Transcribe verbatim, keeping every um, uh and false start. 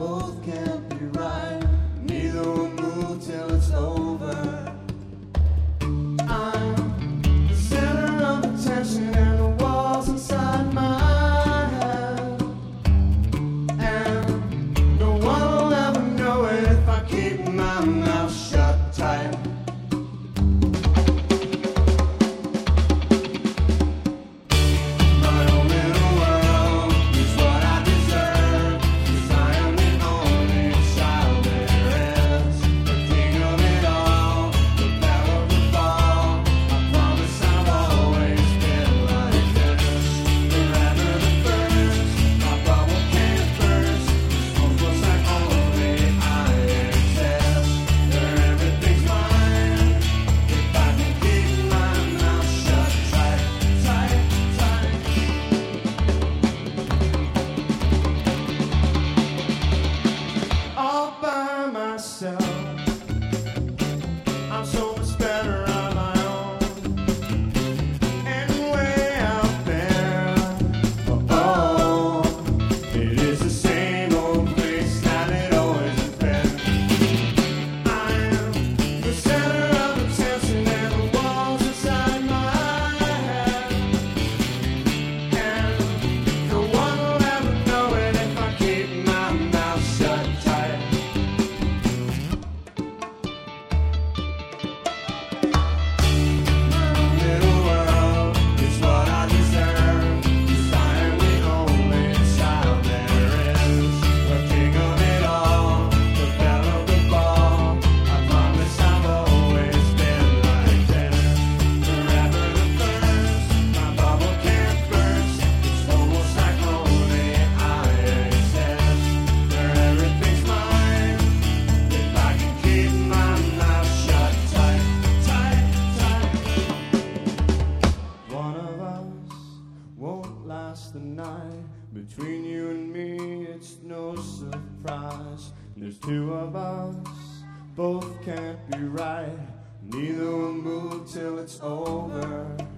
both can't be right. Neither will move till it's over. I'm the center of attention and the walls inside my head, and no one will ever know it if I keep my mouth shut tight. I'm so much better on my own, and way out there, oh, it is the same old place that it always has been. I am the center of attention and the walls inside my head, and no one will ever know it if I keep my mouth shut tight. The night between you and me, it's no surprise. There's two of us, both can't be right. Neither will move till it's over.